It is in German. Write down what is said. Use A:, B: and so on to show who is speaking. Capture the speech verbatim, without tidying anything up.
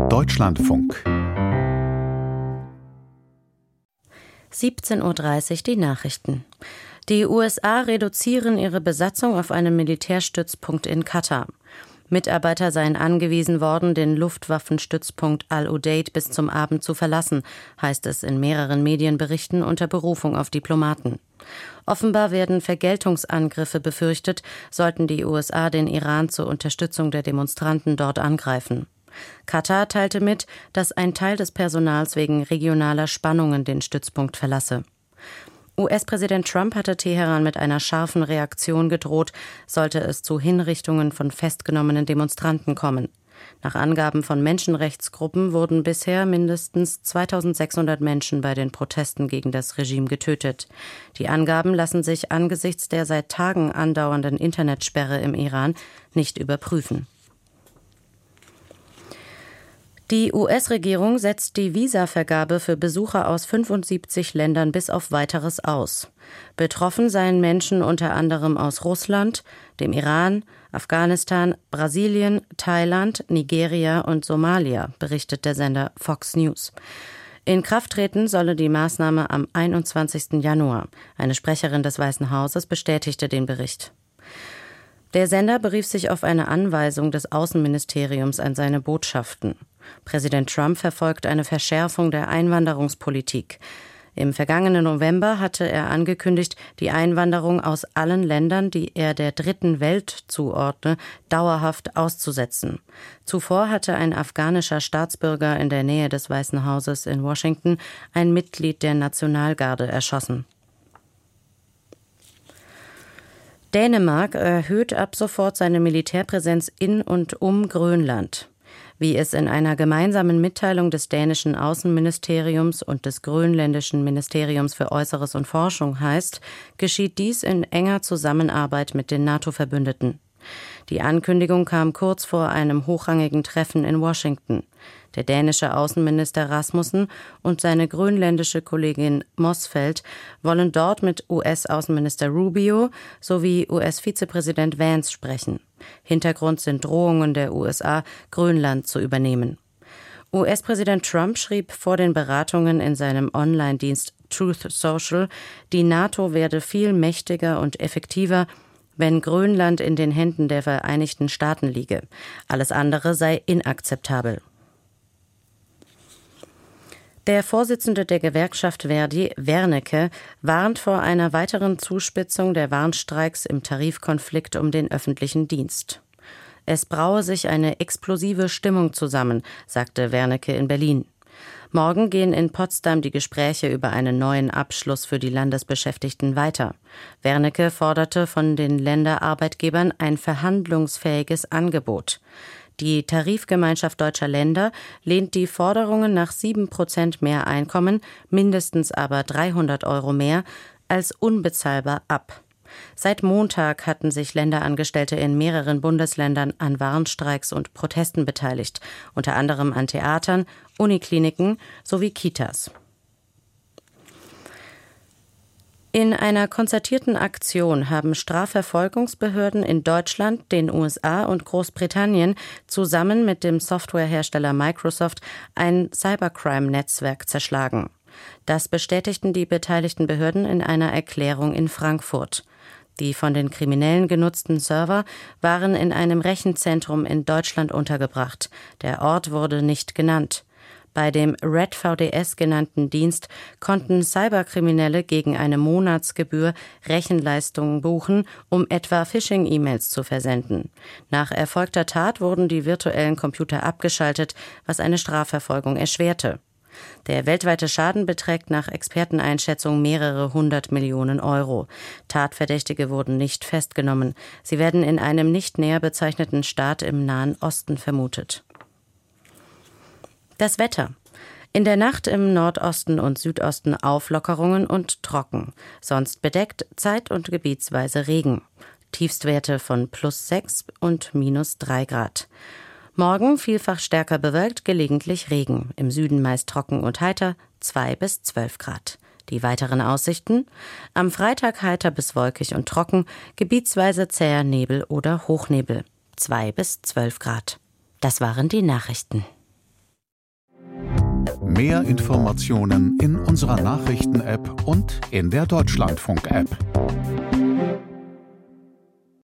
A: Deutschlandfunk.
B: siebzehn Uhr dreißig die Nachrichten. Die U S A reduzieren ihre Besatzung auf einem Militärstützpunkt in Katar. Mitarbeiter seien angewiesen worden, den Luftwaffenstützpunkt Al-Udeid bis zum Abend zu verlassen, heißt es in mehreren Medienberichten unter Berufung auf Diplomaten. Offenbar werden Vergeltungsangriffe befürchtet, sollten die U S A den Iran zur Unterstützung der Demonstranten dort angreifen. Katar teilte mit, dass ein Teil des Personals wegen regionaler Spannungen den Stützpunkt verlasse. U S-Präsident Trump hatte Teheran mit einer scharfen Reaktion gedroht, sollte es zu Hinrichtungen von festgenommenen Demonstranten kommen. Nach Angaben von Menschenrechtsgruppen wurden bisher mindestens zweitausendsechshundert Menschen bei den Protesten gegen das Regime getötet. Die Angaben lassen sich angesichts der seit Tagen andauernden Internetsperre im Iran nicht überprüfen. Die U S-Regierung setzt die Visavergabe für Besucher aus fünfundsiebzig Ländern bis auf Weiteres aus. Betroffen seien Menschen unter anderem aus Russland, dem Iran, Afghanistan, Brasilien, Thailand, Nigeria und Somalia, berichtet der Sender Fox News. In Kraft treten solle die Maßnahme am einundzwanzigsten Januar. Eine Sprecherin des Weißen Hauses bestätigte den Bericht. Der Sender berief sich auf eine Anweisung des Außenministeriums an seine Botschaften. Präsident Trump verfolgt eine Verschärfung der Einwanderungspolitik. Im vergangenen November hatte er angekündigt, die Einwanderung aus allen Ländern, die er der Dritten Welt zuordne, dauerhaft auszusetzen. Zuvor hatte ein afghanischer Staatsbürger in der Nähe des Weißen Hauses in Washington ein Mitglied der Nationalgarde erschossen. Dänemark erhöht ab sofort seine Militärpräsenz in und um Grönland. Wie es in einer gemeinsamen Mitteilung des dänischen Außenministeriums und des grönländischen Ministeriums für Äußeres und Forschung heißt, geschieht dies in enger Zusammenarbeit mit den NATO-Verbündeten. Die Ankündigung kam kurz vor einem hochrangigen Treffen in Washington. Der dänische Außenminister Rasmussen und seine grönländische Kollegin Mossfeld wollen dort mit U S-Außenminister Rubio sowie U S-Vizepräsident Vance sprechen. Hintergrund sind Drohungen der U S A, Grönland zu übernehmen. U S-Präsident Trump schrieb vor den Beratungen in seinem Online-Dienst Truth Social, die NATO werde viel mächtiger und effektiver, wenn Grönland in den Händen der Vereinigten Staaten liege. Alles andere sei inakzeptabel. Der Vorsitzende der Gewerkschaft Verdi, Wernicke, warnt vor einer weiteren Zuspitzung der Warnstreiks im Tarifkonflikt um den öffentlichen Dienst. Es braue sich eine explosive Stimmung zusammen, sagte Wernicke in Berlin. Morgen gehen in Potsdam die Gespräche über einen neuen Abschluss für die Landesbeschäftigten weiter. Wernicke forderte von den Länderarbeitgebern ein verhandlungsfähiges Angebot. Die Tarifgemeinschaft deutscher Länder lehnt die Forderungen nach sieben Prozent mehr Einkommen, mindestens aber dreihundert Euro mehr, als unbezahlbar ab. Seit Montag hatten sich Länderangestellte in mehreren Bundesländern an Warnstreiks und Protesten beteiligt, unter anderem an Theatern, Unikliniken sowie Kitas. In einer konzertierten Aktion haben Strafverfolgungsbehörden in Deutschland, den U S A und Großbritannien zusammen mit dem Softwarehersteller Microsoft ein Cybercrime-Netzwerk zerschlagen. Das bestätigten die beteiligten Behörden in einer Erklärung in Frankfurt. Die von den Kriminellen genutzten Server waren in einem Rechenzentrum in Deutschland untergebracht. Der Ort wurde nicht genannt. Bei dem Red V D S genannten Dienst konnten Cyberkriminelle gegen eine Monatsgebühr Rechenleistungen buchen, um etwa Phishing-E-Mails zu versenden. Nach erfolgter Tat wurden die virtuellen Computer abgeschaltet, was eine Strafverfolgung erschwerte. Der weltweite Schaden beträgt nach Experteneinschätzung mehrere hundert Millionen Euro. Tatverdächtige wurden nicht festgenommen. Sie werden in einem nicht näher bezeichneten Staat im Nahen Osten vermutet. Das Wetter. In der Nacht im Nordosten und Südosten Auflockerungen und trocken. Sonst bedeckt, zeit- und gebietsweise Regen. Tiefstwerte von plus sechs und minus drei Grad. Morgen vielfach stärker bewölkt, gelegentlich Regen. Im Süden meist trocken und heiter, zwei bis zwölf Grad. Die weiteren Aussichten? Am Freitag heiter bis wolkig und trocken, gebietsweise zäher Nebel oder Hochnebel. zwei bis zwölf Grad. Das waren die Nachrichten.
A: Mehr Informationen in unserer Nachrichten-App und in der Deutschlandfunk-App.